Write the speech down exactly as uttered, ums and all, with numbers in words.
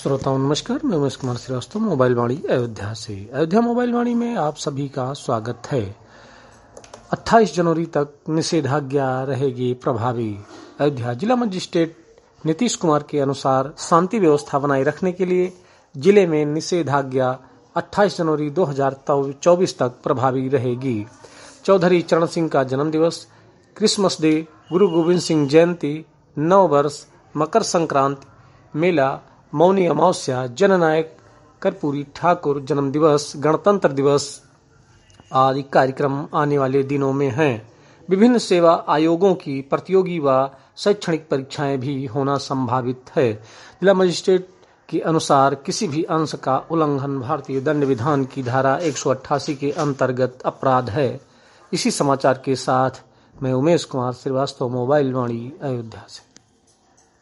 श्रोताओं नमस्कार, मैं उमेश कुमार श्रीवास्तव मोबाइल वाणी अयोध्या से। अयोध्या मोबाइल वाणी में आप सभी का स्वागत है। अट्ठाईस जनवरी तक निषेधाज्ञा रहेगी प्रभावी। अयोध्या जिला मजिस्ट्रेट नीतीश कुमार के अनुसार शांति व्यवस्था बनाए रखने के लिए जिले में निषेधाज्ञा अट्ठाईस जनवरी दो हज़ार चौबीस तक प्रभावी रहेगी। चौधरी चरण सिंह का जन्म दिवस, क्रिसमस डे, गुरु गोविंद सिंह जयंती, नव वर्ष, मकर संक्रांति, मेला, मौनी अमावस्या, जननायक कर्पूरी ठाकुर जन्म दिवस, गणतंत्र दिवस आदि कार्यक्रम आने वाले दिनों में हैं। विभिन्न सेवा आयोगों की प्रतियोगी व शैक्षणिक परीक्षाएं भी होना संभावित है। जिला मजिस्ट्रेट के अनुसार किसी भी अंश का उल्लंघन भारतीय दंड विधान की धारा एक सौ अट्ठासी के अंतर्गत अपराध है। इसी समाचार के साथ मैं उमेश कुमार श्रीवास्तव मोबाइल वाणी अयोध्या से।